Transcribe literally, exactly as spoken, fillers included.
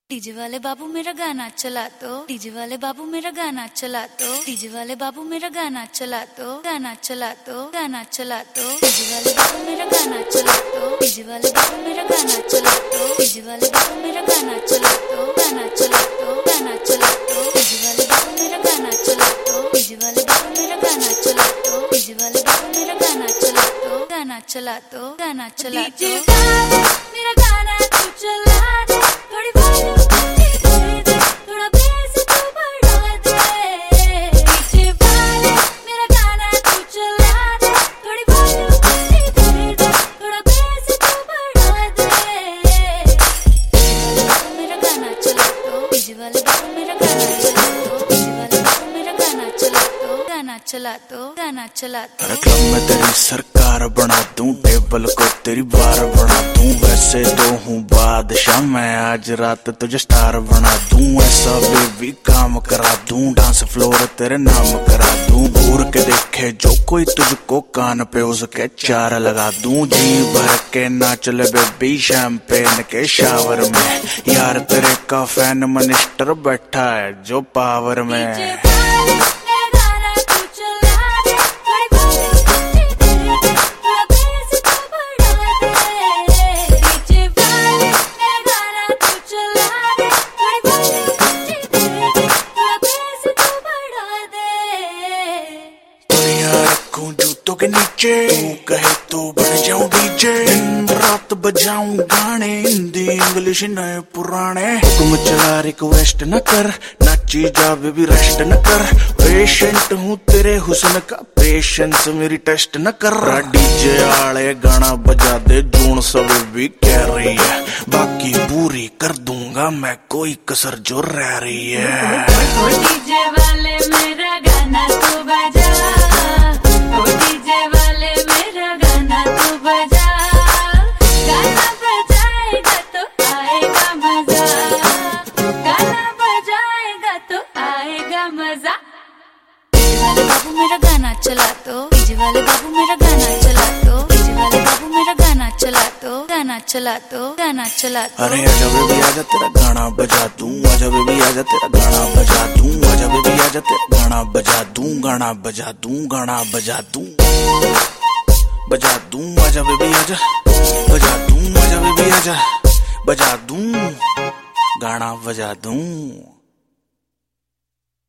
DJ वाले बाबू मेरा गाना चला तो डीजे वाले बाबू मेरा गाना चला तो डीजे वाले बाबू मेरा गाना चला तो गाना चला तो गाना चला तो डीजे वाले बाबू मेरा गाना चला तो डीजे वाले बाबू मेरा गाना चला तो डीजे वाले बाबू मेरा गाना चला तो गाना चला तो गाना चला तो डीजे वाले बाबू मेरा गाना चला तो डीजे वाले बाबू मेरा गाना चला तो डीजे वाले बाबू मेरा गाना चला तो गाना चला तो गाना चला तो मेरा गाना तू चला दे थोड़ी वॉल्यूम दे दे थोड़ा बेस तू बढ़ा दे डीजे वाले मेरा गाना तू चला दे थोड़ी वॉल्यूम दे दे थोड़ा बेस तू बढ़ा दे मेरा गाना चला तो डीजे वाले बाबू मेरा गाना चला तो डीजे वाले बाबू मेरा गाना चला तो गाना चला तो गाना चला तो क्लब में तेरी सरकार बना दूं टेबल को तेरी बार बना दूं वैसे तो हूँ बादशाह मैं आज रात तुझे स्टार बना दूं ऐसा बेबी काम करा दूं डांस फ्लोर तेरे नाम करा दूं घूर के देखे जो कोई तुझको कान पे उसके चार लगा दूं जी भर के नाच ले बेबी शैंपेन के शावर में यार तेरे का फैन मिनिस्टर बैठा है जो पावर में जूतों के नीचे तू कहे तो बन जाऊं डीजे दिन रात बजाऊं गाने हिंदी इंग्लिश नए पुराने हुक्म चला रिक्वेस्ट न कर नाची जा बेबी रेस्ट न कर पेशेंट हूँ तेरे हुस्न का पेशेंस मेरी टेस्ट न कर डीजे आले गाना बजा दे जून सब भी कह रही है बाकी पूरी कर दूंगा मैं कोई कसर जो रह रही है डीजे वाले मेरा गाना तू बजा डीजे वाले मेरा गाना तू बजा गाना बजाएगा तो आएगा मजा गाना बजाएगा तो आएगा मजा डीजे वाले बाबू मेरा गाना चला तो डीजे वाले बाबू मेरा गाना चला तो डीजे वाले बाबू मेरा गाना चला तो गाना चला तो गाना चला तो अरे आजा बेबी आजा तेरा गाना बजा दूं आजा बेबी आजा तेरा गाना बजा दूं आजा बेबी आजा तेरा गाना बजा दूं गाना बजा दूं गाना बजा दूं बजा दूं आजा बेबी आजा बजा दूं आजा बेबी आजा बजा दूं गाना बजा दूं।